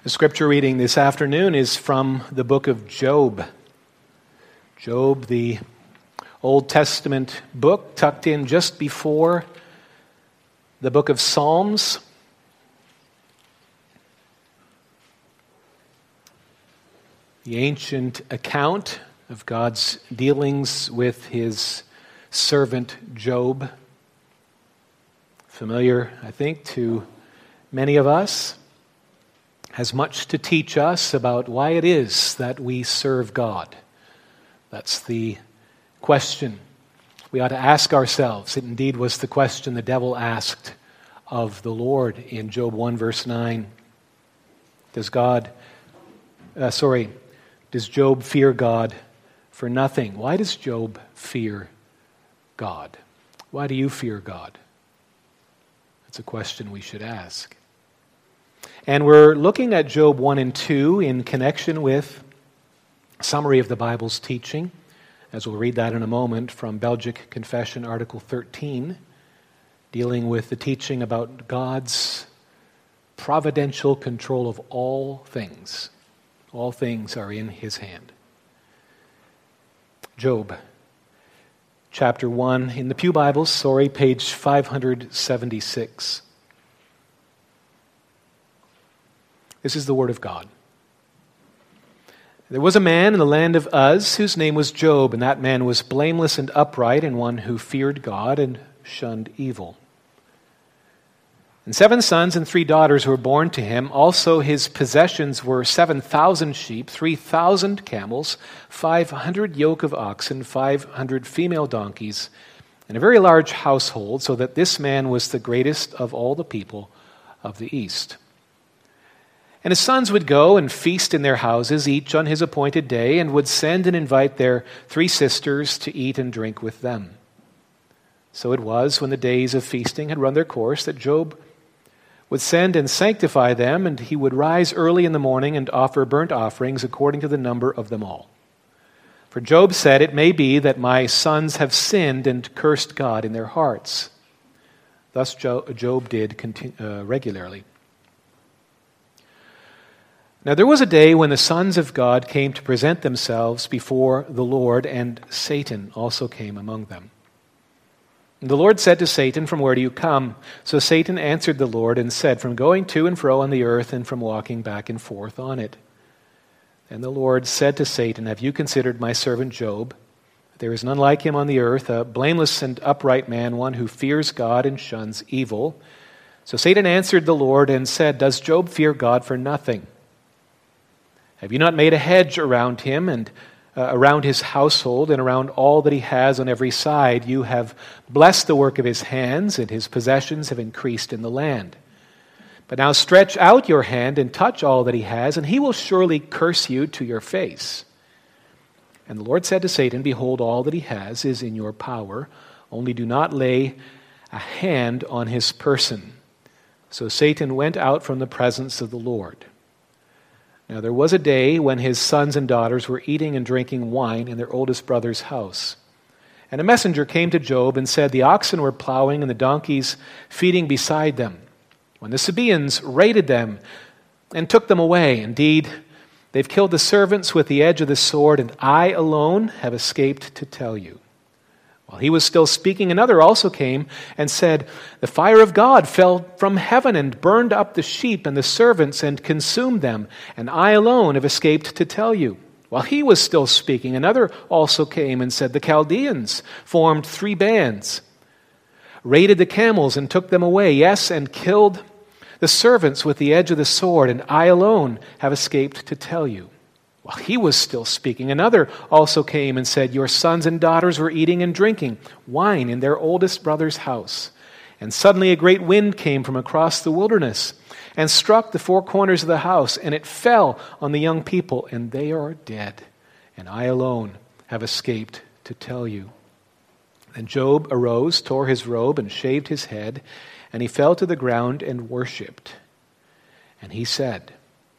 The scripture reading this afternoon is from the book of Job. Job, the Old Testament book, tucked in just before the book of Psalms. The ancient account of God's dealings with his servant Job. Familiar, I think, to many of us. Has much to teach us about why it is that we serve God. That's the question we ought to ask ourselves. It indeed was the question the devil asked of the Lord in Job 1 verse 9. Does Job fear God for nothing? Why does Job fear God? Why do you fear God? That's a question we should ask. And we're looking at Job 1 and 2 in connection with a summary of the Bible's teaching, as we'll read that in a moment from Belgic Confession, Article 13, dealing with the teaching about God's providential control of all things. All things are in his hand. Job, chapter 1, in the Pew Bibles, page 576. This is the word of God. There was a man in the land of Uz whose name was Job, and that man was blameless and upright, and one who feared God and shunned evil. And 7 sons and 3 daughters were born to him. Also his possessions were 7,000 sheep, 3,000 camels, 500 yoke of oxen, 500 female donkeys, and a very large household, so that this man was the greatest of all the people of the East. And his sons would go and feast in their houses, each on his appointed day, and would send and invite their 3 sisters to eat and drink with them. So it was, when the days of feasting had run their course, that Job would send and sanctify them, and he would rise early in the morning and offer burnt offerings according to the number of them all. For Job said, "It may be that my sons have sinned and cursed God in their hearts." Thus Job did regularly. Now there was a day when the sons of God came to present themselves before the Lord, and Satan also came among them. And the Lord said to Satan, "From where do you come?" So Satan answered the Lord and said, "From going to and fro on the earth, and from walking back and forth on it." And the Lord said to Satan, "Have you considered my servant Job? There is none like him on the earth, a blameless and upright man, one who fears God and shuns evil." So Satan answered the Lord and said, "Does Job fear God for nothing? Have you not made a hedge around him and around his household and around all that he has on every side? You have blessed the work of his hands, and his possessions have increased in the land. But now stretch out your hand and touch all that he has, and he will surely curse you to your face." And the Lord said to Satan, "Behold, all that he has is in your power. Only do not lay a hand on his person." So Satan went out from the presence of the Lord. Now there was a day when his sons and daughters were eating and drinking wine in their oldest brother's house. And a messenger came to Job and said, "The oxen were plowing and the donkeys feeding beside them, when the Sabaeans raided them and took them away. Indeed, they've killed the servants with the edge of the sword, and I alone have escaped to tell you." While he was still speaking, another also came and said, "The fire of God fell from heaven and burned up the sheep and the servants and consumed them, and I alone have escaped to tell you." While he was still speaking, another also came and said, "The Chaldeans formed 3 bands, raided the camels and took them away, yes, and killed the servants with the edge of the sword, and I alone have escaped to tell you." While he was still speaking, another also came and said, "Your sons and daughters were eating and drinking wine in their oldest brother's house. And suddenly a great wind came from across the wilderness and struck the 4 corners of the house, and it fell on the young people, and they are dead. And I alone have escaped to tell you." Then Job arose, tore his robe, and shaved his head, and he fell to the ground and worshipped. And he said,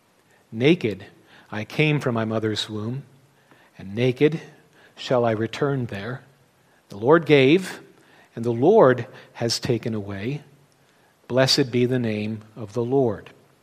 "Naked I came from my mother's womb, and naked shall I return there. The Lord gave, and the Lord has taken away. Blessed be the name of the Lord.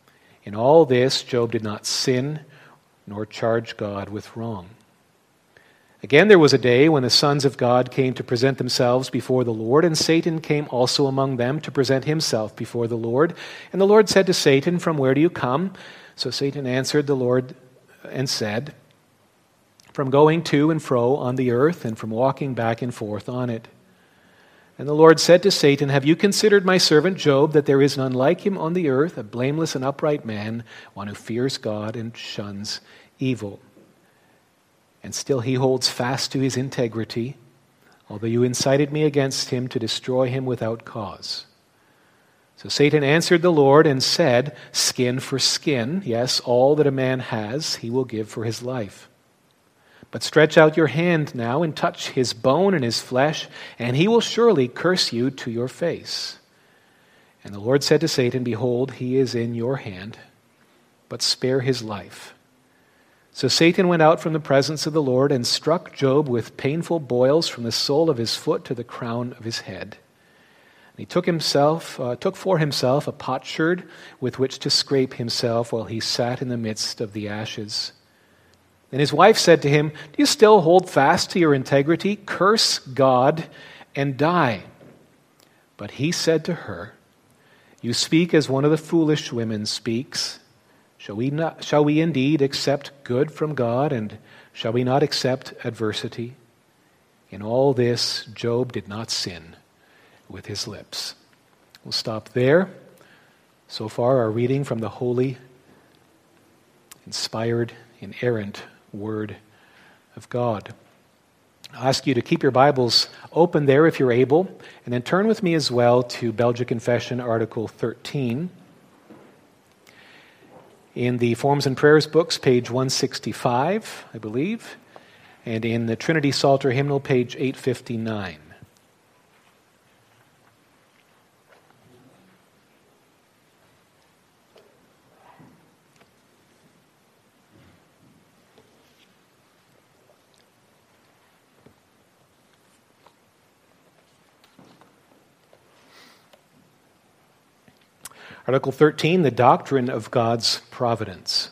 In all this, Job did not sin nor charge God with wrong. Again, there was a day when the sons of God came to present themselves before the Lord, and Satan came also among them to present himself before the Lord. And the Lord said to Satan, "From where do you come?" So Satan answered the Lord and said, "From going to and fro on the earth, and from walking back and forth on it." And the Lord said to Satan, "Have you considered my servant Job, that there is none like him on the earth, a blameless and upright man, one who fears God and shuns evil? And still he holds fast to his integrity, although you incited me against him to destroy him without cause." So Satan answered the Lord and said, "Skin for skin, yes, all that a man has he will give for his life. But stretch out your hand now and touch his bone and his flesh, and he will surely curse you to your face." And the Lord said to Satan, "Behold, he is in your hand, but spare his life." So Satan went out from the presence of the Lord and struck Job with painful boils from the sole of his foot to the crown of his head. And he took for himself a potsherd with which to scrape himself while he sat in the midst of the ashes. Then his wife said to him, "Do you still hold fast to your integrity? Curse God and die." But he said to her, "You speak as one of the foolish women speaks. Shall we indeed accept good from God, and shall we not accept adversity?" In all this, Job did not sin with his lips. We'll stop there. So far, our reading from the holy, inspired, inerrant Word of God. I'll ask you to keep your Bibles open there if you're able, and then turn with me as well to Belgic Confession, Article 13. In the Forms and Prayers books, page 165, I believe, and in the Trinity Psalter Hymnal, page 859. Article 13, the doctrine of God's providence.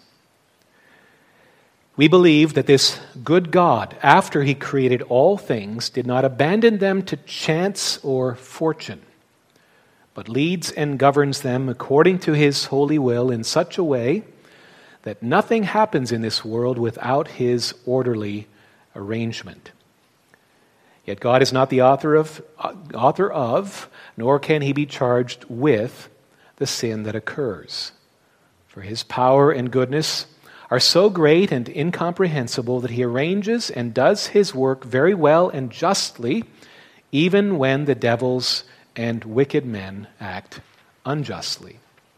We believe that this good God, after he created all things, did not abandon them to chance or fortune, but leads and governs them according to his holy will in such a way that nothing happens in this world without his orderly arrangement. Yet God is not the author of, nor can he be charged with, the sin that occurs. For his power and goodness are so great and incomprehensible that he arranges and does his work very well and justly, even when the devils and wicked men act unjustly.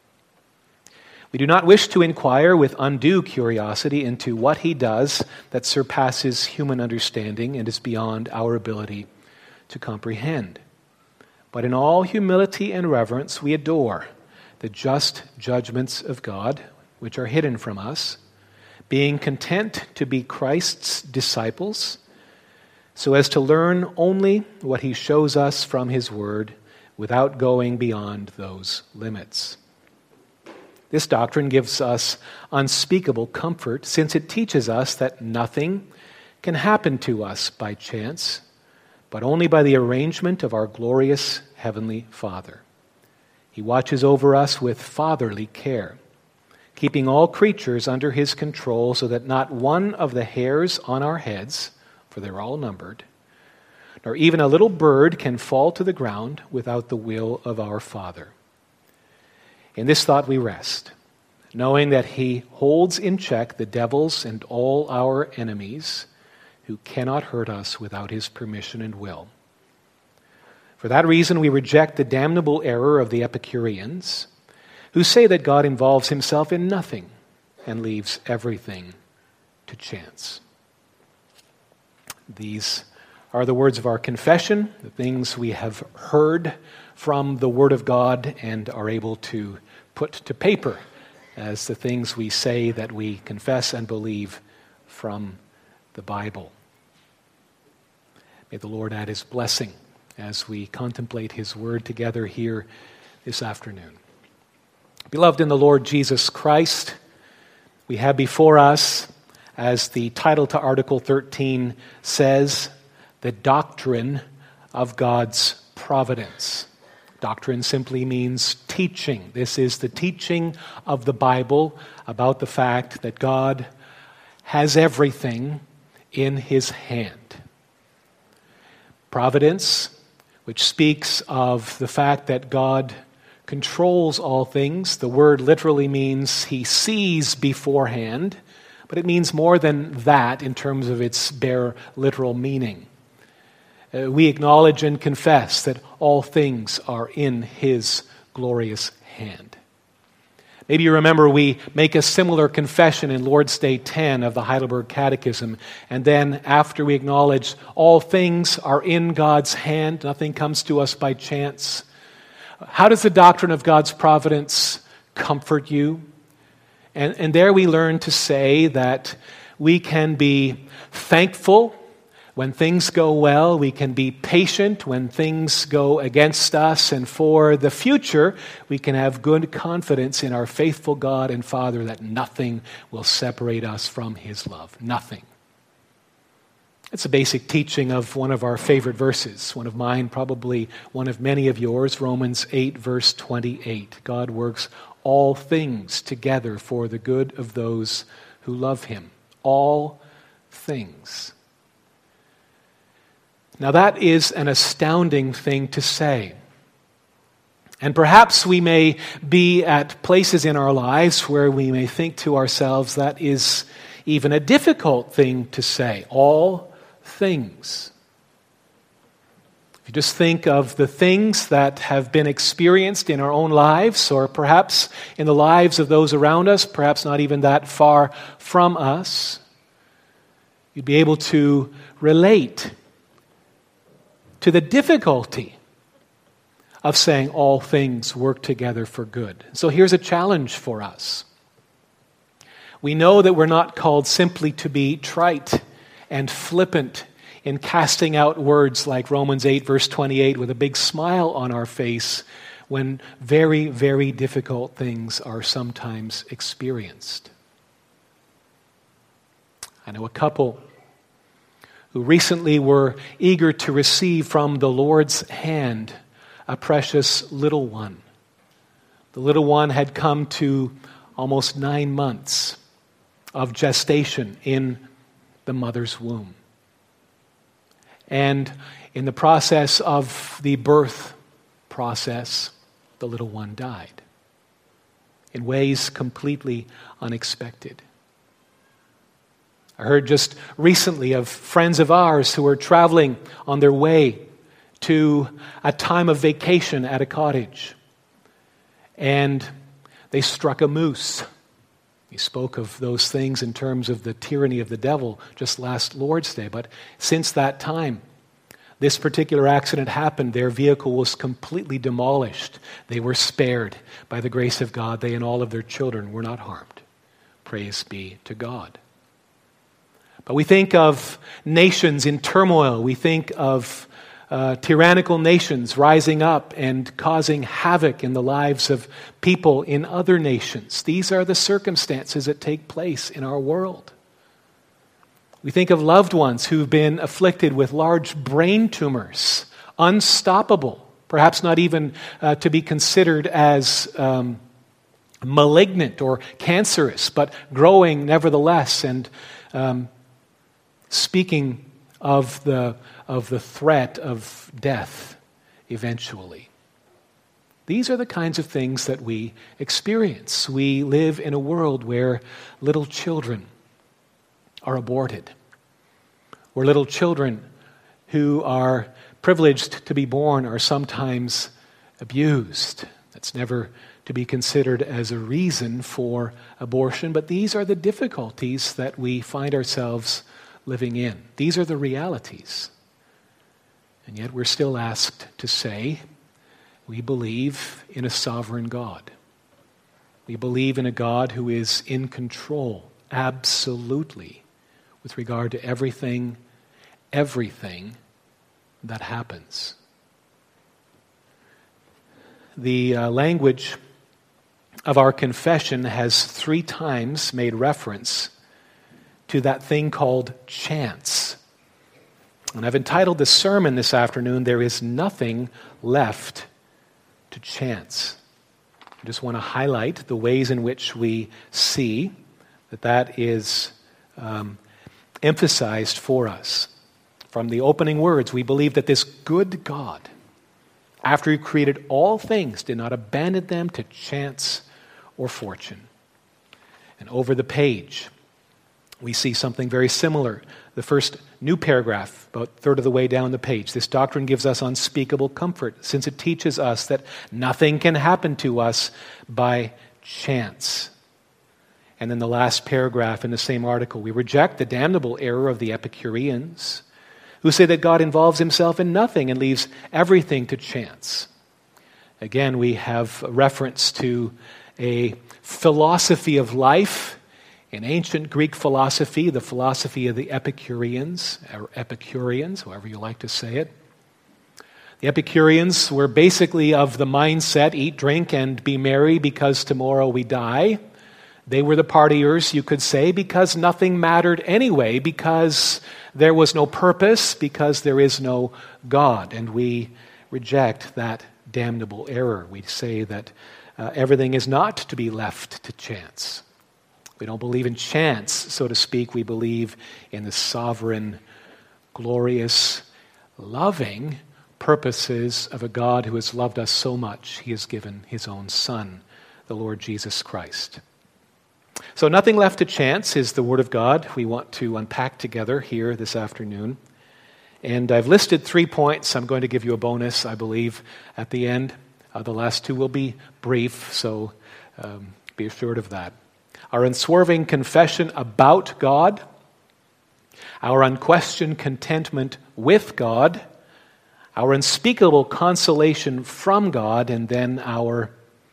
We do not wish to inquire with undue curiosity into what he does that surpasses human understanding and is beyond our ability to comprehend. But in all humility and reverence we adore the just judgments of God, which are hidden from us, being content to be Christ's disciples, so as to learn only what he shows us from his word, without going beyond those limits. This doctrine gives us unspeakable comfort, since it teaches us that nothing can happen to us by chance, but only by the arrangement of our glorious Heavenly Father. He watches over us with fatherly care, keeping all creatures under his control so that not one of the hairs on our heads, for they're all numbered, nor even a little bird can fall to the ground without the will of our Father. In this thought we rest, knowing that he holds in check the devils and all our enemies who cannot hurt us without his permission and will. For that reason, we reject the damnable error of the Epicureans, who say that God involves himself in nothing and leaves everything to chance. These are the words of our confession, the things we have heard from the Word of God and are able to put to paper as the things we say that we confess and believe from the Bible. May the Lord add his blessing as we contemplate his word together here this afternoon. Beloved in the Lord Jesus Christ, we have before us, as the title to Article 13 says, the doctrine of God's providence. Doctrine simply means teaching. This is the teaching of the Bible about the fact that God has everything in His hand. Providence, which speaks of the fact that God controls all things. The word literally means He sees beforehand, but it means more than that in terms of its bare literal meaning. We acknowledge and confess that all things are in His glorious hand. Maybe you remember we make a similar confession in Lord's Day 10 of the Heidelberg Catechism, and then after we acknowledge all things are in God's hand, nothing comes to us by chance. How does the doctrine of God's providence comfort you? And there we learn to say that we can be thankful when things go well. We can be patient when things go against us. And for the future, we can have good confidence in our faithful God and Father that nothing will separate us from His love. Nothing. It's a basic teaching of one of our favorite verses, one of mine, probably one of many of yours, Romans 8, verse 28. God works all things together for the good of those who love Him. All things. Now that is an astounding thing to say. And perhaps we may be at places in our lives where we may think to ourselves that is even a difficult thing to say. All things. If you just think of the things that have been experienced in our own lives, or perhaps in the lives of those around us, perhaps not even that far from us, you'd be able to relate to the difficulty of saying all things work together for good. So here's a challenge for us. We know that we're not called simply to be trite and flippant in casting out words like Romans 8, verse 28, with a big smile on our face when very, very difficult things are sometimes experienced. I know a couple who recently were eager to receive from the Lord's hand a precious little one. The little one had come to almost 9 months of gestation in the mother's womb. And in the process of the birth process, the little one died in ways completely unexpected. I heard just recently of friends of ours who were traveling on their way to a time of vacation at a cottage, and they struck a moose. We spoke of those things in terms of the tyranny of the devil just last Lord's Day, but since that time, this particular accident happened. Their vehicle was completely demolished. They were spared by the grace of God. They and all of their children were not harmed. Praise be to God. But we think of nations in turmoil. We think of tyrannical nations rising up and causing havoc in the lives of people in other nations. These are the circumstances that take place in our world. We think of loved ones who've been afflicted with large brain tumors, unstoppable, perhaps not even to be considered as malignant or cancerous, but growing nevertheless, and speaking of the threat of death eventually. These are the kinds of things that we experience. We live in a world where little children are aborted, where little children who are privileged to be born are sometimes abused. That's never to be considered as a reason for abortion, but these are the difficulties that we find ourselves living in. These are the realities. And yet we're still asked to say, we believe in a sovereign God. We believe in a God who is in control, absolutely, with regard to everything that happens. The language of our confession has 3 times made reference to that thing called chance. And I've entitled the sermon this afternoon, "There is Nothing Left to Chance." I just want to highlight the ways in which we see that is emphasized for us. From the opening words, we believe that this good God, after He created all things, did not abandon them to chance or fortune. And over the page, we see something very similar. The first new paragraph, about a third of the way down the page. This doctrine gives us unspeakable comfort, since it teaches us that nothing can happen to us by chance. And then the last paragraph in the same article, we reject the damnable error of the Epicureans, who say that God involves Himself in nothing and leaves everything to chance. Again, we have a reference to a philosophy of life in ancient Greek philosophy, the philosophy of the Epicureans, or Epicureans, however you like to say it. The Epicureans were basically of the mindset, eat, drink, and be merry because tomorrow we die. They were the partiers, you could say, because nothing mattered anyway, because there was no purpose, because there is no God. And we reject that damnable error. We say that everything is not to be left to chance. We don't believe in chance, so to speak. We believe in the sovereign, glorious, loving purposes of a God who has loved us so much, He has given His own Son, the Lord Jesus Christ. So nothing left to chance is the Word of God we want to unpack together here this afternoon. And I've listed 3 points. I'm going to give you a bonus, I believe, at the end. The last 2 will be brief, so be assured of that. Our unswerving confession about God, our unquestioned contentment with God, our unspeakable consolation from God, and then our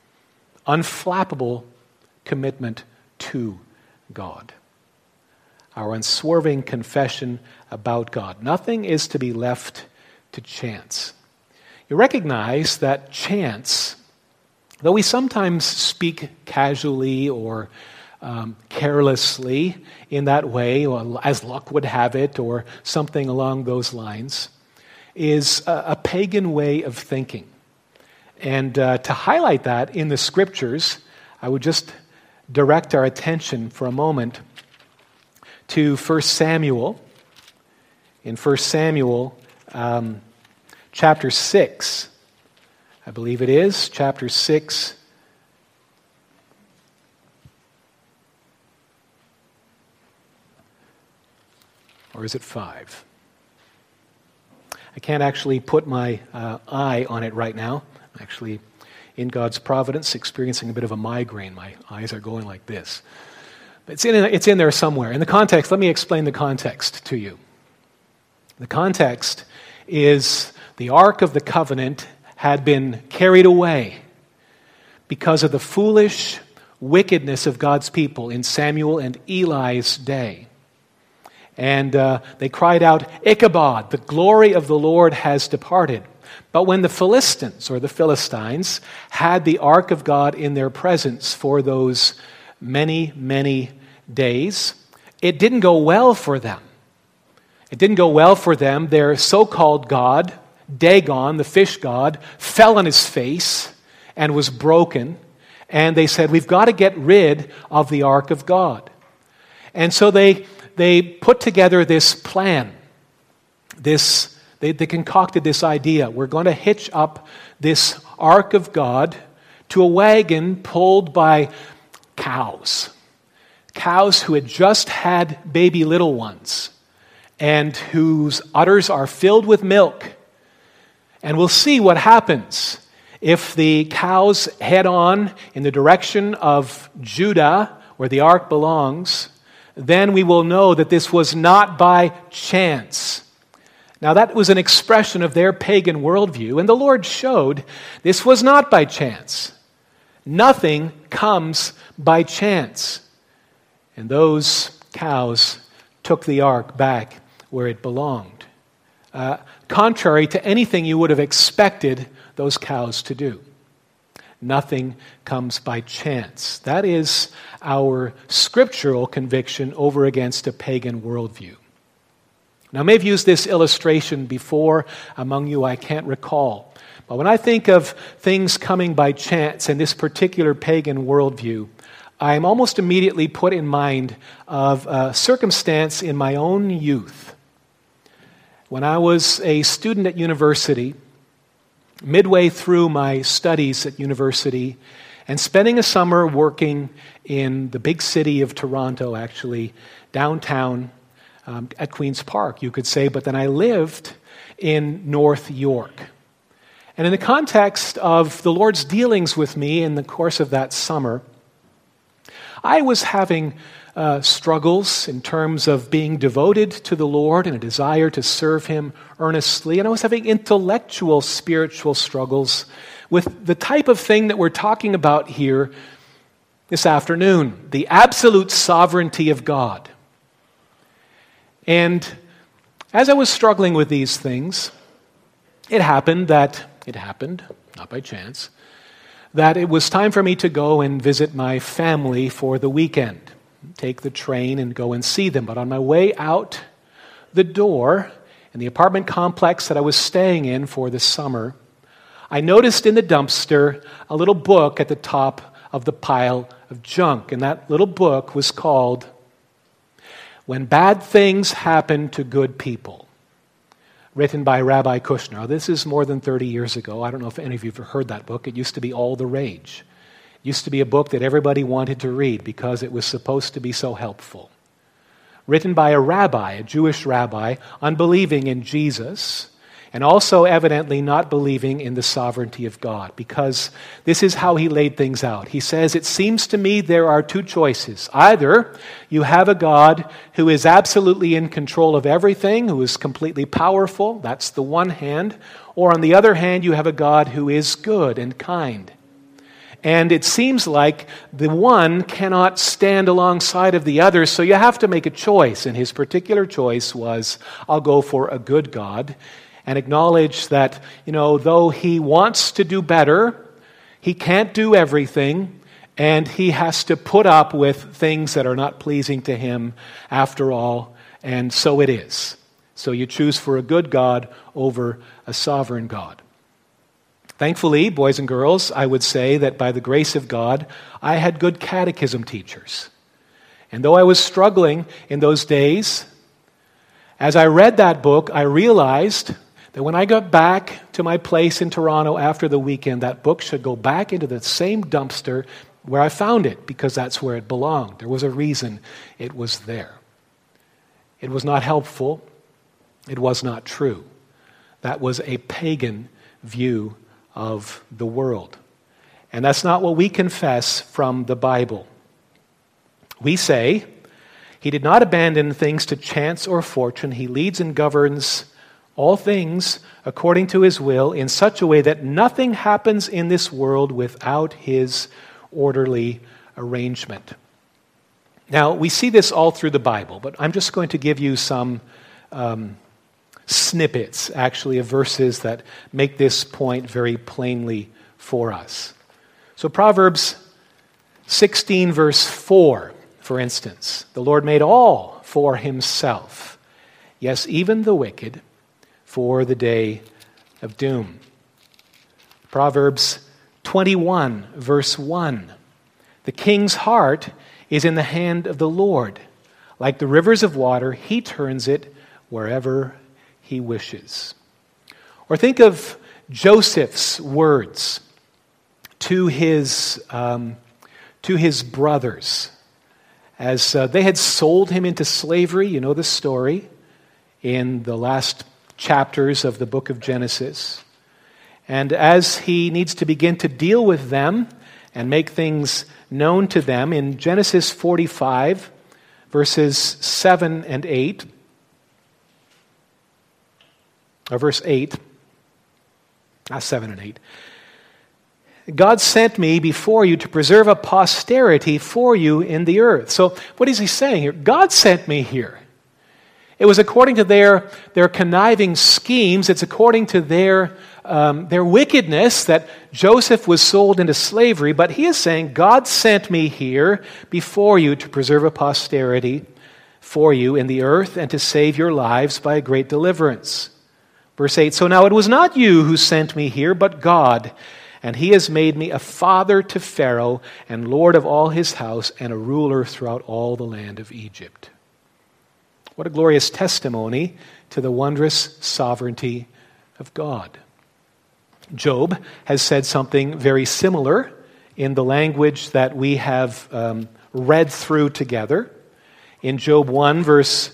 unflappable commitment to God. Our unswerving confession about God. Nothing is to be left to chance. You recognize that chance, though we sometimes speak casually or carelessly in that way, or as luck would have it, or something along those lines, is a pagan way of thinking. And to highlight that in the Scriptures, I would just direct our attention for a moment to 1 Samuel. In 1 Samuel chapter 6, I believe it is, chapter 6, or is it 5? I can't actually put my eye on it right now. I'm actually, in God's providence, experiencing a bit of a migraine. My eyes are going like this. But it's in there somewhere. In the context, let me explain the context to you. The context is the Ark of the Covenant had been carried away because of the foolish wickedness of God's people in Samuel and Eli's day. And they cried out, "Ichabod, the glory of the Lord has departed." But when the Philistines, or the Philistines, had the ark of God in their presence for those many, many days, it didn't go well for them. It didn't go well for them. Their so-called god, Dagon, the fish god, fell on his face and was broken. And they said, "We've got to get rid of the ark of God." And so they put together this plan. They concocted this idea. We're going to hitch up this ark of God to a wagon pulled by cows. Cows who had just had baby little ones and whose udders are filled with milk. And we'll see what happens if the cows head on in the direction of Judah, where the ark belongs. Then we will know that this was not by chance. Now that was an expression of their pagan worldview, and the Lord showed this was not by chance. Nothing comes by chance. And those cows took the ark back where it belonged, contrary to anything you would have expected those cows to do. Nothing comes by chance. That is our scriptural conviction over against a pagan worldview. Now, I may have used this illustration before among you, I can't recall. But when I think of things coming by chance in this particular pagan worldview, I'm almost immediately put in mind of a circumstance in my own youth. When I was a student at university, midway through my studies at university, and spending a summer working in the big city of Toronto, actually, downtown at Queen's Park, you could say, but then I lived in North York. And in the context of the Lord's dealings with me in the course of that summer, I was having struggles in terms of being devoted to the Lord and a desire to serve Him earnestly. And I was having intellectual, spiritual struggles with the type of thing that we're talking about here this afternoon, the absolute sovereignty of God. And as I was struggling with these things, it happened, not by chance, that it was time for me to go and visit my family for the weekend. Take the train and go and see them. But on my way out the door in the apartment complex that I was staying in for the summer, I noticed in the dumpster a little book at the top of the pile of junk. And that little book was called When Bad Things Happen to Good People, written by Rabbi Kushner. Now, this is more than 30 years ago. I don't know if any of you have heard that book. It used to be all the rage. It used to be a book that everybody wanted to read because it was supposed to be so helpful. Written by a rabbi, a Jewish rabbi, unbelieving in Jesus, and also evidently not believing in the sovereignty of God, because this is how he laid things out. He says, it seems to me there are two choices. Either you have a God who is absolutely in control of everything, who is completely powerful, that's the one hand, or on the other hand, you have a God who is good and kind. And it seems like the one cannot stand alongside of the other, so you have to make a choice. And his particular choice was, I'll go for a good God, and acknowledge that, though he wants to do better, he can't do everything, and he has to put up with things that are not pleasing to him after all, and so it is. So you choose for a good God over a sovereign God. Thankfully, boys and girls, I would say that by the grace of God, I had good catechism teachers. And though I was struggling in those days, as I read that book, I realized that when I got back to my place in Toronto after the weekend, that book should go back into the same dumpster where I found it, because that's where it belonged. There was a reason it was there. It was not helpful. It was not true. That was a pagan view of the world. And that's not what we confess from the Bible. We say, he did not abandon things to chance or fortune. He leads and governs all things according to his will in such a way that nothing happens in this world without his orderly arrangement. Now, we see this all through the Bible, but I'm just going to give you some snippets, actually, of verses that make this point very plainly for us. So Proverbs 16, verse 4, for instance, the Lord made all for himself, yes, even the wicked, for the day of doom. Proverbs 21, verse 1, the king's heart is in the hand of the Lord. Like the rivers of water, he turns it wherever he wishes. Or think of Joseph's words to his brothers as they had sold him into slavery. You know the story in the last chapters of the book of Genesis. And as he needs to begin to deal with them and make things known to them, in Genesis 45, verses 7 and 8, or verse 8, 7 and 8, God sent me before you to preserve a posterity for you in the earth. So what is he saying here? God sent me here. It was according to their conniving schemes. It's according to their their wickedness that Joseph was sold into slavery, but he is saying, God sent me here before you to preserve a posterity for you in the earth and to save your lives by a great deliverance. Verse 8, so now it was not you who sent me here, but God, and he has made me a father to Pharaoh and lord of all his house and a ruler throughout all the land of Egypt. What a glorious testimony to the wondrous sovereignty of God. Job has said something very similar in the language that we have read through together. In Job 1, verse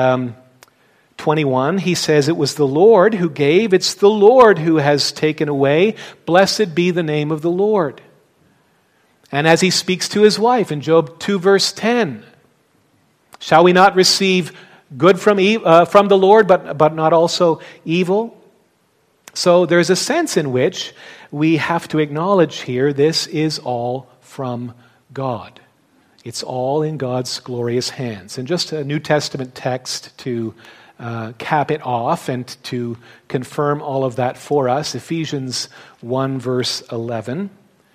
21, he says, it was the Lord who gave, it's the Lord who has taken away. Blessed be the name of the Lord. And as he speaks to his wife in Job 2, verse 10, shall we not receive good from the Lord, but not also evil? So there's a sense in which we have to acknowledge here this is all from God. It's all in God's glorious hands. And just a New Testament text to cap it off and to confirm all of that for us, Ephesians 1, verse 11,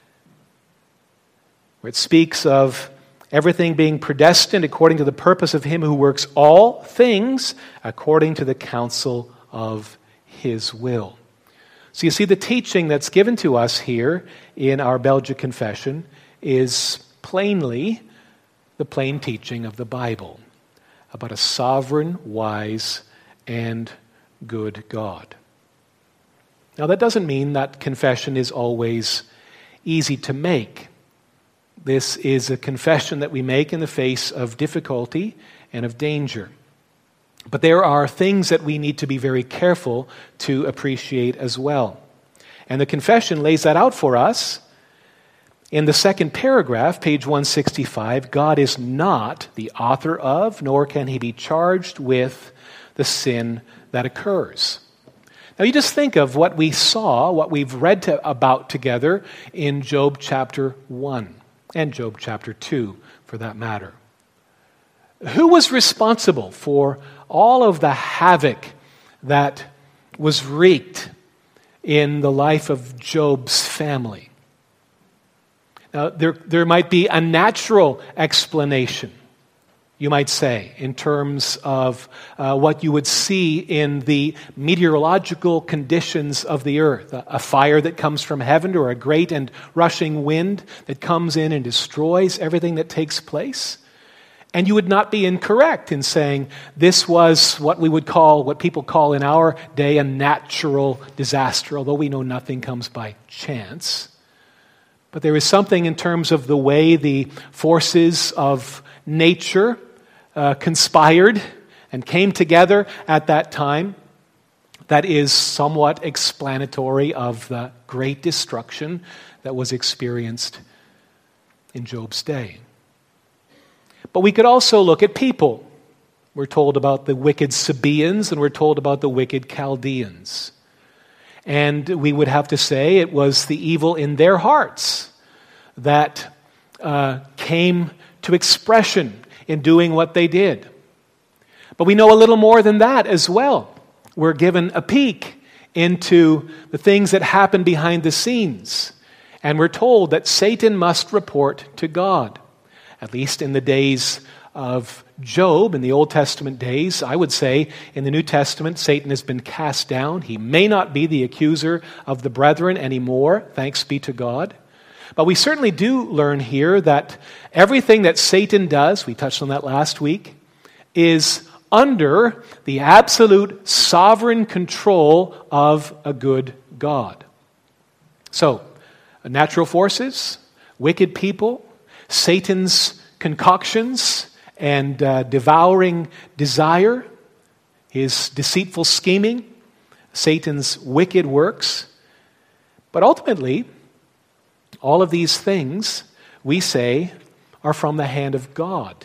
where it speaks of everything being predestined according to the purpose of him who works all things according to the counsel of his will. So you see, the teaching that's given to us here in our Belgian Confession is plainly the plain teaching of the Bible about a sovereign, wise, and good God. Now, that doesn't mean that confession is always easy to make. This is a confession that we make in the face of difficulty and of danger. But there are things that we need to be very careful to appreciate as well. And the confession lays that out for us. In the second paragraph, page 165, God is not the author of, nor can he be charged with the sin that occurs. Now you just think of what we saw, what we've read about together in Job chapter 1 and Job chapter 2 for that matter. Who was responsible for all of the havoc that was wreaked in the life of Job's family? Now, there might be a natural explanation, you might say, in terms of what you would see in the meteorological conditions of the earth. A fire that comes from heaven or a great and rushing wind that comes in and destroys everything that takes place. And you would not be incorrect in saying this was what we would call, what people call in our day, a natural disaster, although we know nothing comes by chance. But there is something in terms of the way the forces of nature conspired and came together at that time that is somewhat explanatory of the great destruction that was experienced in Job's day. But we could also look at people. We're told about the wicked Sabaeans and we're told about the wicked Chaldeans. And we would have to say it was the evil in their hearts that came to expression in doing what they did. But we know a little more than that as well. We're given a peek into the things that happen behind the scenes. And we're told that Satan must report to God. At least in the days of Job, in the Old Testament days, I would say in the New Testament, Satan has been cast down. He may not be the accuser of the brethren anymore, thanks be to God. But we certainly do learn here that everything that Satan does, we touched on that last week, is under the absolute sovereign control of a good God. So, natural forces, wicked people, Satan's concoctions and devouring desire, his deceitful scheming, Satan's wicked works. But ultimately, all of these things, we say, are from the hand of God.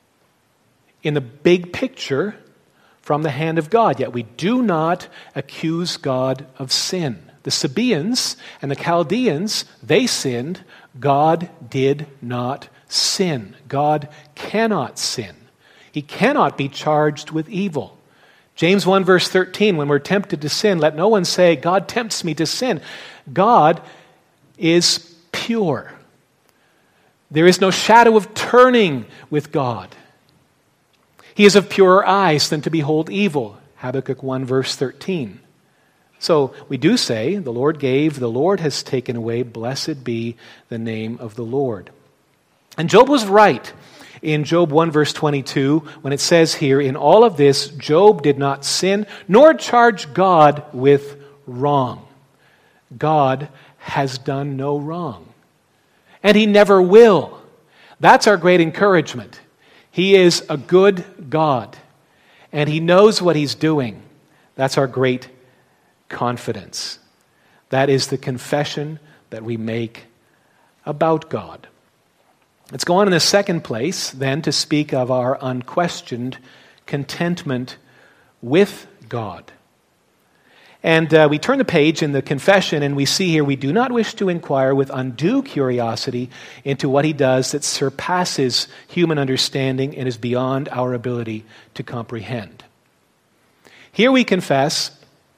In the big picture, from the hand of God. Yet we do not accuse God of sin. The Sabaeans and the Chaldeans, they sinned. God did not sin. God cannot sin. He cannot be charged with evil. James 1 verse 13, when we're tempted to sin, let no one say, God tempts me to sin. God is pure. There is no shadow of turning with God. He is of purer eyes than to behold evil. Habakkuk 1 verse 13. So we do say, the Lord gave, the Lord has taken away, blessed be the name of the Lord. And Job was right in Job 1 verse 22 when it says here, in all of this, Job did not sin, nor charge God with wrong. God has done no wrong. And he never will. That's our great encouragement. He is a good God, and he knows what he's doing. That's our great confidence. That is the confession that we make about God. Let's go on in the second place, then, to speak of our unquestioned contentment with God. And we turn the page in the confession, and we see here, we do not wish to inquire with undue curiosity into what he does that surpasses human understanding and is beyond our ability to comprehend. Here we confess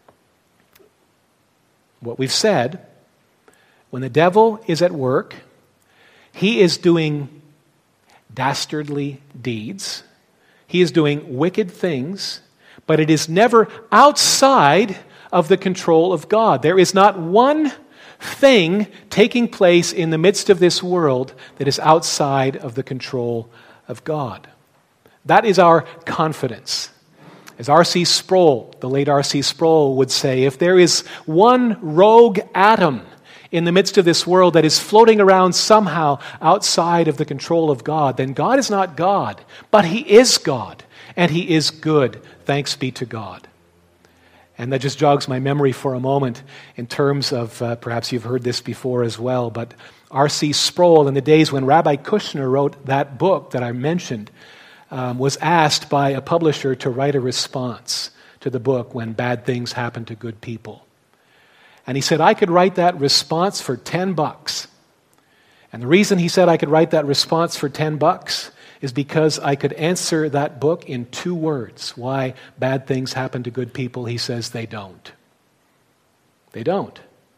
what we've said. When the devil is at work, he is doing dastardly deeds. He is doing wicked things, but it is never outside of the control of God. There is not one thing taking place in the midst of this world that is outside of the control of God. That is our confidence. As R.C. Sproul, the late R.C. Sproul would say, if there is one rogue atom in the midst of this world that is floating around somehow outside of the control of God, then God is not God, but he is God, and he is good. Thanks be to God. And that just jogs my memory for a moment in terms of, perhaps you've heard this before as well, but R.C. Sproul, in the days when Rabbi Kushner wrote that book that I mentioned, was asked by a publisher to write a response to the book when bad things happen to good people. And he said, I could write that response for $10. And the reason he said I could write that response for $10 is because I could answer that book in 2 words. Why bad things happen to good people? He says they don't. They don't.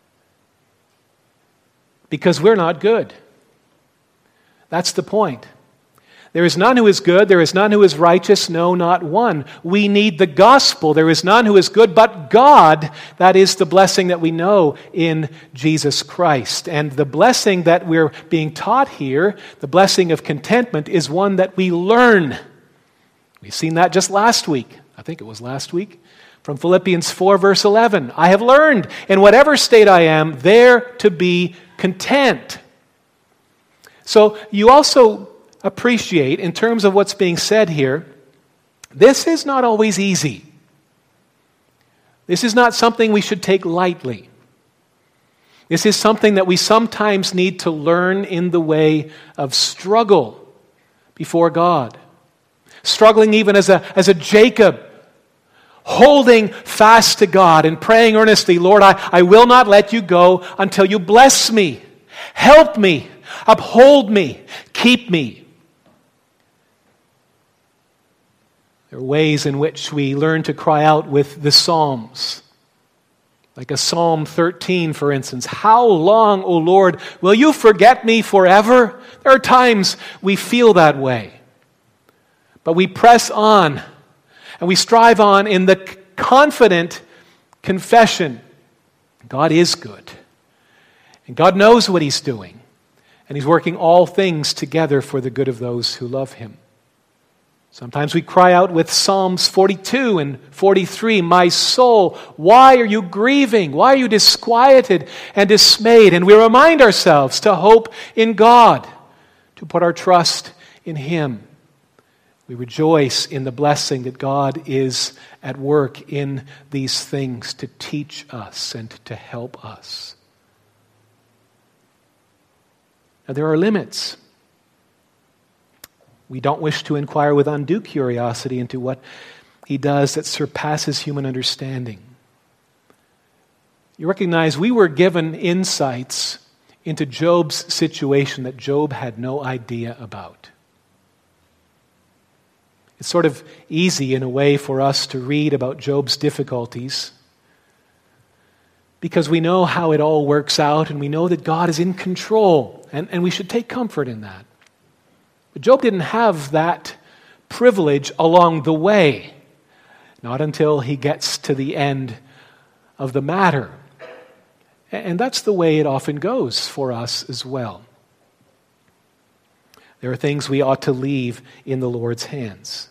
Because we're not good. That's the point. There is none who is good, there is none who is righteous, no, not one. We need the gospel. There is none who is good but God. That is the blessing that we know in Jesus Christ. And the blessing that we're being taught here, the blessing of contentment, is one that we learn. We've seen that just last week. I think it was last week. From Philippians 4 verse 11. I have learned in whatever state I am, there to be content. So you also appreciate, in terms of what's being said here, this is not always easy. This is not something we should take lightly. This is something that we sometimes need to learn in the way of struggle before God. Struggling even as a Jacob, holding fast to God and praying earnestly, Lord, I will not let you go until you bless me, help me, uphold me, keep me. There are ways in which we learn to cry out with the Psalms. Like a Psalm 13, for instance. How long, O Lord, will you forget me forever? There are times we feel that way. But we press on and we strive on in the confident confession. God is good. And God knows what he's doing. And he's working all things together for the good of those who love him. Sometimes we cry out with Psalms 42 and 43, my soul, why are you grieving? Why are you disquieted and dismayed? And we remind ourselves to hope in God, to put our trust in him. We rejoice in the blessing that God is at work in these things to teach us and to help us. Now there are limits. We don't wish to inquire with undue curiosity into what he does that surpasses human understanding. You recognize we were given insights into Job's situation that Job had no idea about. It's sort of easy in a way for us to read about Job's difficulties because we know how it all works out and we know that God is in control, and we should take comfort in that. But Job didn't have that privilege along the way, not until he gets to the end of the matter. And that's the way it often goes for us as well. There are things we ought to leave in the Lord's hands.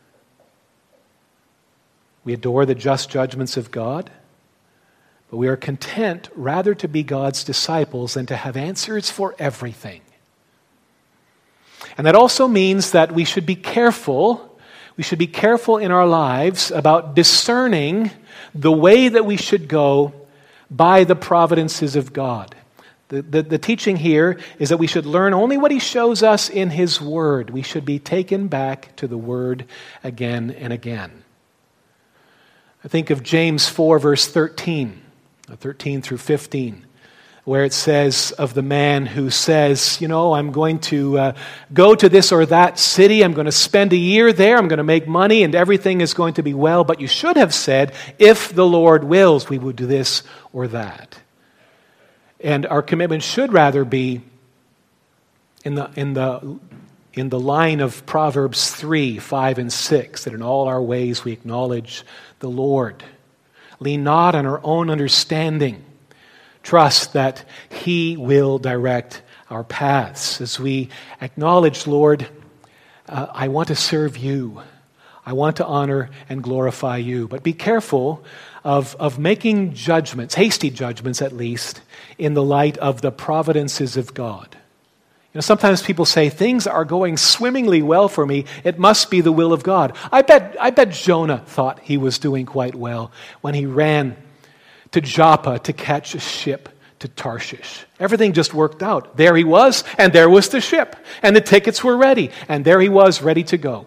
We adore the just judgments of God, but we are content rather to be God's disciples than to have answers for everything. And that also means that we should be careful. We should be careful in our lives about discerning the way that we should go by the providences of God. The teaching here is that we should learn only what He shows us in His Word. We should be taken back to the Word again and again. I think of James 4, verse 13 through 15, where it says of the man who says, I'm going to go to this or that city, I'm going to spend a year there, I'm going to make money, and everything is going to be well. But you should have said, if the Lord wills, we would do this or that. And our commitment should rather be in the line of Proverbs 3, 5, and 6, that in all our ways we acknowledge the Lord. Lean not on our own understanding. Trust that He will direct our paths. As we acknowledge, Lord, I want to serve You. I want to honor and glorify You. But be careful of making judgments, hasty judgments at least, in the light of the providences of God. Sometimes people say, things are going swimmingly well for me. It must be the will of God. I bet Jonah thought he was doing quite well when he ran to Joppa to catch a ship to Tarshish. Everything just worked out. There he was, and there was the ship, and the tickets were ready, and there he was, ready to go.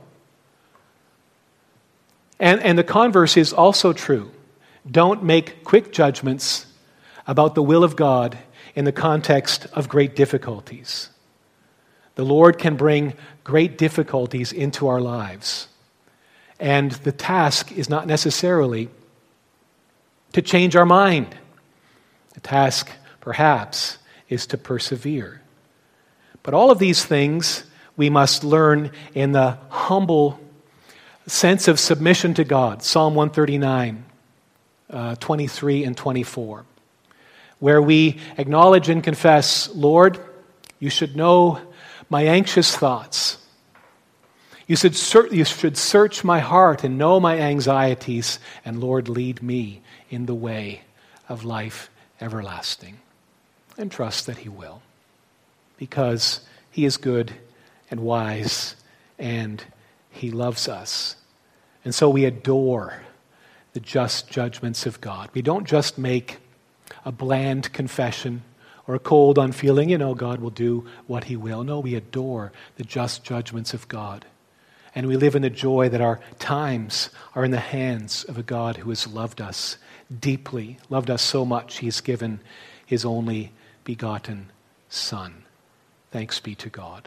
And the converse is also true. Don't make quick judgments about the will of God in the context of great difficulties. The Lord can bring great difficulties into our lives. And the task is not necessarily to change our mind. The task, perhaps, is to persevere. But all of these things we must learn in the humble sense of submission to God. Psalm 139, 23 and 24, where we acknowledge and confess, Lord, You should know my anxious thoughts. You should search my heart and know my anxieties, and Lord, lead me in the way of life everlasting. And trust that He will, because He is good and wise, and He loves us. And so we adore the just judgments of God. We don't just make a bland confession or a cold unfeeling, God will do what He will. No, we adore the just judgments of God. And we live in the joy that our times are in the hands of a God who has loved us deeply, loved us so much He has given His only begotten Son. Thanks be to God.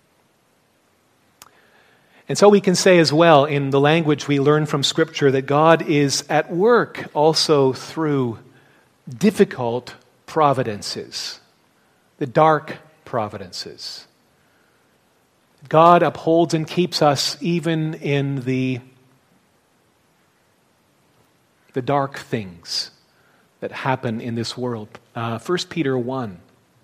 And so we can say as well, in the language we learn from Scripture, that God is at work also through difficult providences, the dark providences. God upholds and keeps us even in the dark things that happen in this world. 1 Peter 1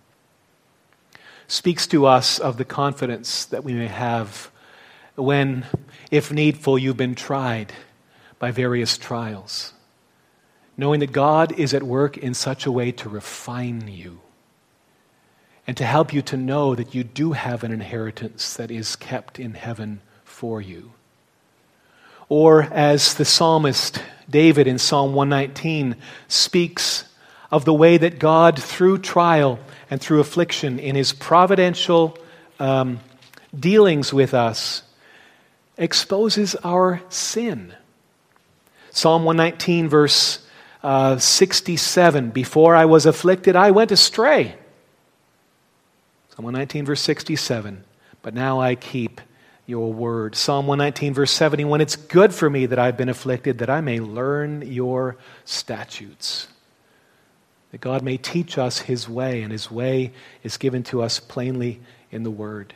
speaks to us of the confidence that we may have when, if needful, you've been tried by various trials, knowing that God is at work in such a way to refine you and to help you to know that you do have an inheritance that is kept in heaven for you. Or as the psalmist David in Psalm 119 speaks of the way that God, through trial and through affliction, in His providential dealings with us, exposes our sin. Psalm 119, verse 67, before I was afflicted, I went astray. Psalm 119, verse 67, but now I keep your word. Psalm 119, verse 71, it's good for me that I've been afflicted, that I may learn your statutes. That God may teach us his way, and his way is given to us plainly in the word.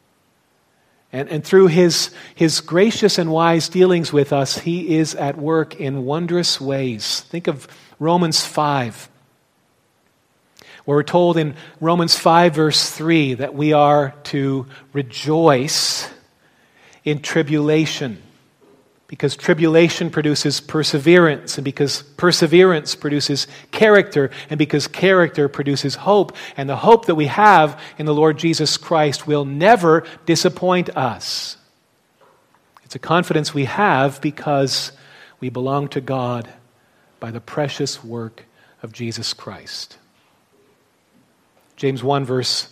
And through his gracious and wise dealings with us, he is at work in wondrous ways. Think of Romans 5, where we're told in Romans 5, verse 3, that we are to rejoice in tribulation, because tribulation produces perseverance, and because perseverance produces character, and because character produces hope. And the hope that we have in the Lord Jesus Christ will never disappoint us. It's a confidence we have because we belong to God by the precious work of Jesus Christ. James 1, verse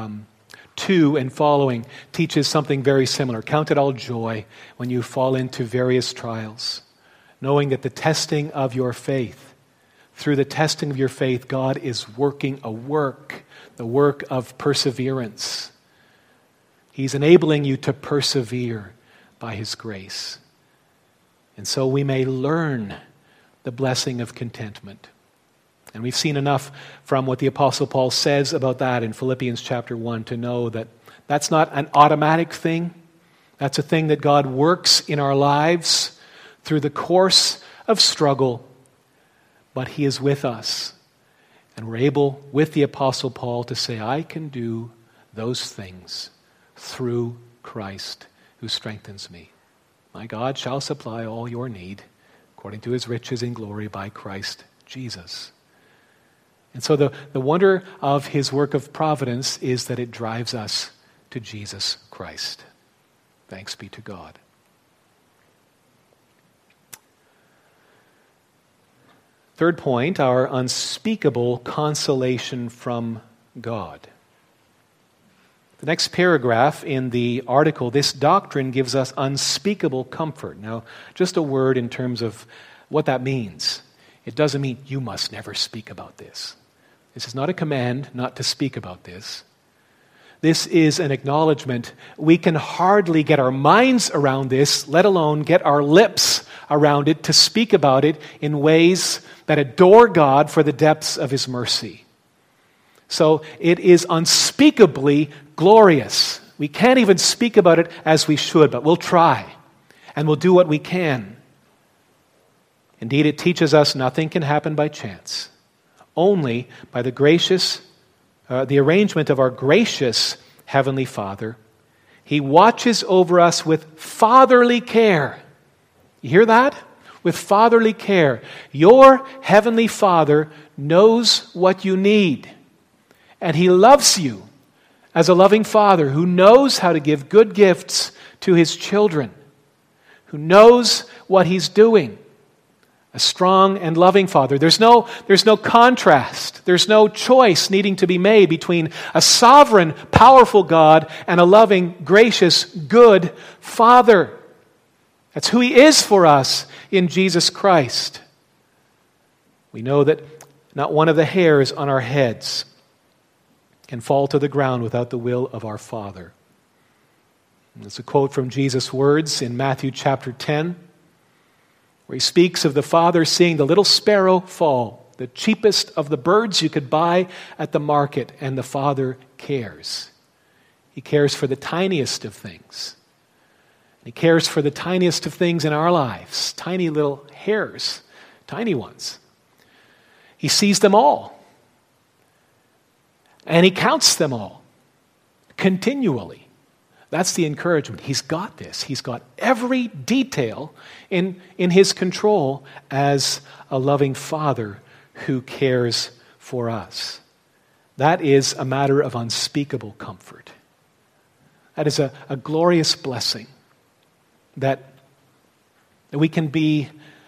2 and following teaches something very similar. Count it all joy when you fall into various trials, knowing that the testing of your faith, through the testing of your faith, God is working a work, the work of perseverance. He's enabling you to persevere by his grace. And so we may learn the blessing of contentment. And we've seen enough from what the Apostle Paul says about that in Philippians chapter 1 to know that that's not an automatic thing. That's a thing that God works in our lives through the course of struggle. But he is with us. And we're able, with the Apostle Paul, to say, I can do those things through Christ who strengthens me. My God shall supply all your need according to his riches in glory by Christ Jesus. And so the wonder of his work of providence is that it drives us to Jesus Christ. Thanks be to God. Third point, our unspeakable consolation from God. The next paragraph in the article, this doctrine gives us unspeakable comfort. Now, just a word in terms of what that means. It doesn't mean you must never speak about this. This is not a command not to speak about this. This is an acknowledgement. We can hardly get our minds around this, let alone get our lips around it to speak about it in ways that adore God for the depths of his mercy. So it is unspeakably glorious. We can't even speak about it as we should, but we'll try, and we'll do what we can. Indeed, it teaches us nothing can happen by chance. Only by the arrangement of our gracious Heavenly Father. He watches over us with fatherly care. You hear that? With fatherly care. Your Heavenly Father knows what you need. And he loves you as a loving Father who knows how to give good gifts to his children, who knows what he's doing. A strong and loving Father. There's no contrast. There's no choice needing to be made between a sovereign, powerful God and a loving, gracious, good Father. That's who he is for us in Jesus Christ. We know that not one of the hairs on our heads can fall to the ground without the will of our Father. And it's a quote from Jesus' words in Matthew chapter 10. Where he speaks of the Father seeing the little sparrow fall, the cheapest of the birds you could buy at the market, and the Father cares. He cares for the tiniest of things. He cares for the tiniest of things in our lives, tiny little hairs, tiny ones. He sees them all. And he counts them all continually. That's the encouragement. He's got this. He's got every detail in his control as a loving Father who cares for us. That is a matter of unspeakable comfort. That is a glorious blessing that we can be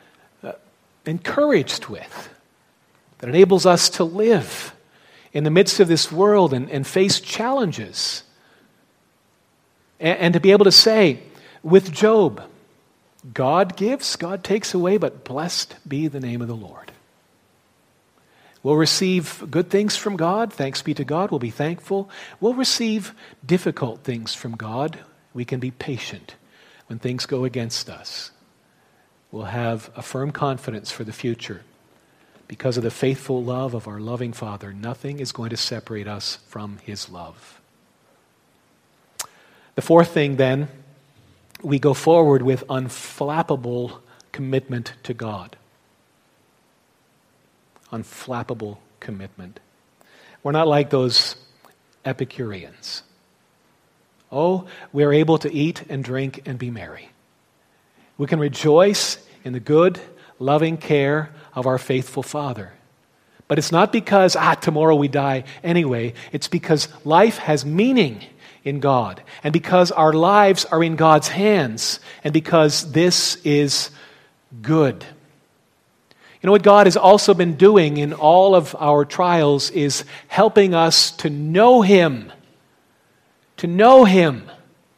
encouraged with, that enables us to live in the midst of this world and face challenges. And to be able to say, with Job, God gives, God takes away, but blessed be the name of the Lord. We'll receive good things from God. Thanks be to God. We'll be thankful. We'll receive difficult things from God. we can be patient when things go against us. We'll have a firm confidence for the future. Because of the faithful love of our loving Father, nothing is going to separate us from His love. The fourth thing then, we go forward with unflappable commitment to God. Unflappable commitment. We're not like those Epicureans. Oh, we're able to eat and drink and be merry. We can rejoice in the good, loving care of our faithful Father. But it's not because, tomorrow we die anyway. It's because life has meaning in God, and because our lives are in God's hands, and because this is good. You know what God has also been doing in all of our trials is helping us to know Him. To know Him.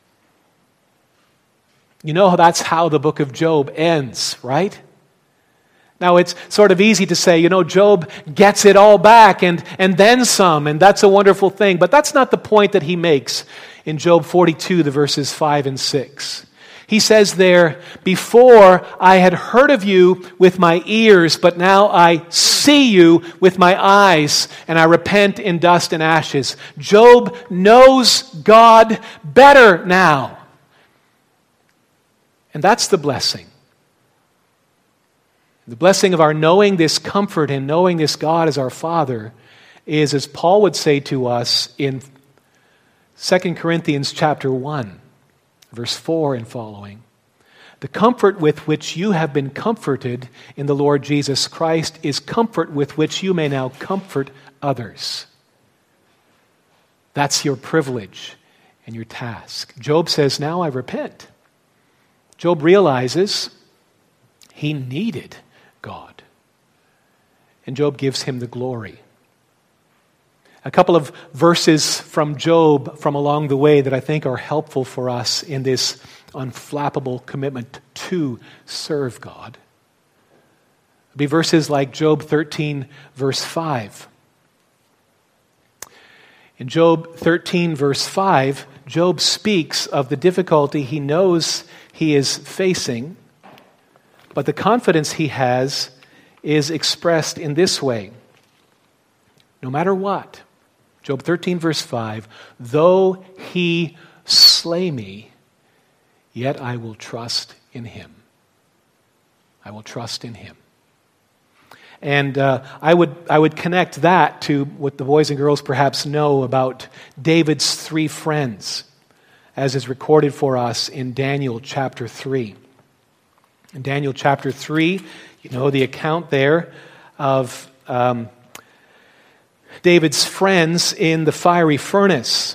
You know, that's how the book of Job ends, right? Now, it's sort of easy to say, Job gets it all back and then some, and that's a wonderful thing. But that's not the point that he makes in Job 42, the verses 5 and 6. He says there, "Before I had heard of you with my ears, but now I see you with my eyes, and I repent in dust and ashes." Job knows God better now. And that's the blessing. The blessing of our knowing this comfort and knowing this God as our Father is, as Paul would say to us in 2 Corinthians chapter 1, verse 4 and following, "The comfort with which you have been comforted in the Lord Jesus Christ is comfort with which you may now comfort others." That's your privilege and your task. Job says, "Now I repent." Job realizes he needed God. And Job gives him the glory. A couple of verses from Job from along the way that I think are helpful for us in this unflappable commitment to serve God. It'll be verses like Job 13, verse 5. In Job 13, verse 5, Job speaks of the difficulty he knows he is facing, but the confidence he has is expressed in this way. No matter what, Job 13, verse 5, "Though he slay me, yet I will trust in him." I will trust in him. And I would connect that to what the boys and girls perhaps know about David's three friends, as is recorded for us in Daniel chapter 3. In Daniel chapter 3, you know the account there of David's friends in the fiery furnace.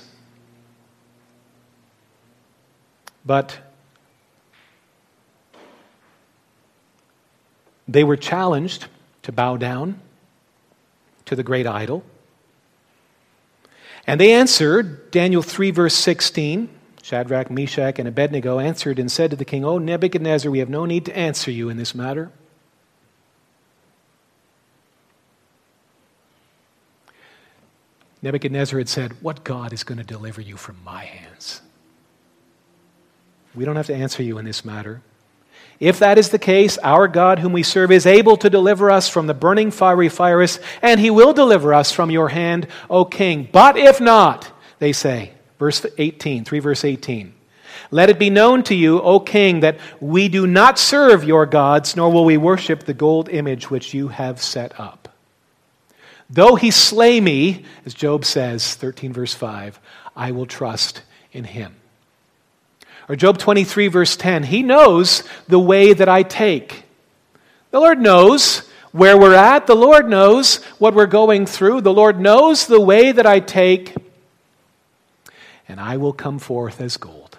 But they were challenged to bow down to the great idol. And they answered, Daniel 3 verse 16, Shadrach, Meshach, and Abednego answered and said to the king, "O Nebuchadnezzar, we have no need to answer you in this matter. Nebuchadnezzar had said, "What God is going to deliver you from my hands? We don't have to answer you in this matter. If that is the case, our God whom we serve is able to deliver us from the burning fiery furnace, and he will deliver us from your hand, O king. But if not," they say, verse 18, 3 verse 18, "let it be known to you, O king, that we do not serve your gods, nor will we worship the gold image which you have set up. Though he slay me," as Job says, 13 verse 5, "I will trust in him." Or Job 23 verse 10, "He knows the way that I take." The Lord knows where we're at. The Lord knows what we're going through. The Lord knows the way that I take, and I will come forth as gold.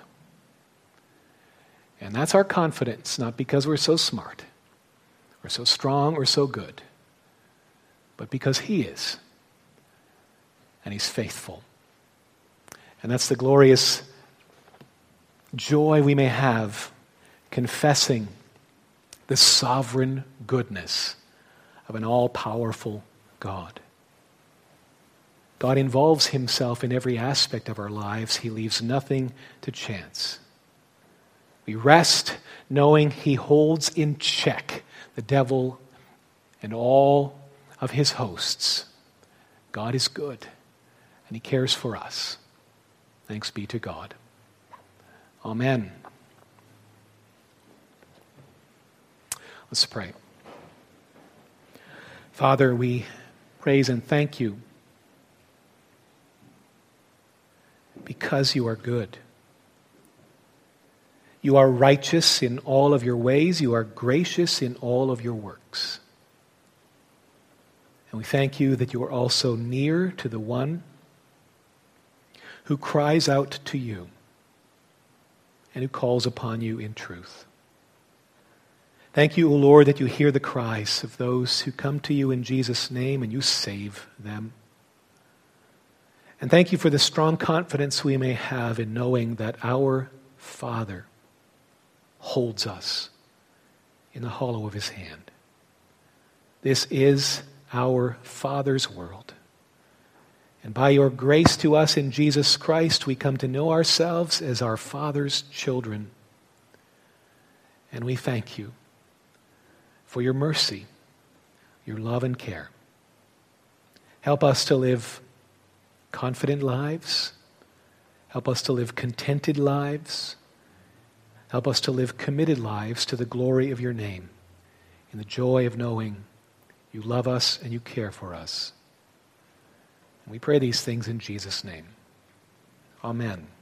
And that's our confidence, not because we're so smart, or so strong, or so good, but because he is, and he's faithful. And that's the glorious joy we may have confessing the sovereign goodness of an all-powerful God. God involves himself in every aspect of our lives. He leaves nothing to chance. We rest knowing he holds in check the devil and all of his hosts. God is good, and he cares for us. Thanks be to God. Amen. Let's pray. Father, we praise and thank you because you are good. You are righteous in all of your ways. You are gracious in all of your works. And we thank you that you are also near to the one who cries out to you and who calls upon you in truth. Thank you, O Lord, that you hear the cries of those who come to you in Jesus' name and you save them. And thank you for the strong confidence we may have in knowing that our Father holds us in the hollow of his hand. This is our Father's world. And by your grace to us in Jesus Christ, we come to know ourselves as our Father's children. And we thank you for your mercy, your love and care. Help us to live confident lives. Help us to live contented lives. Help us to live committed lives to the glory of your name, in the joy of knowing you love us and you care for us. And we pray these things in Jesus' name. Amen.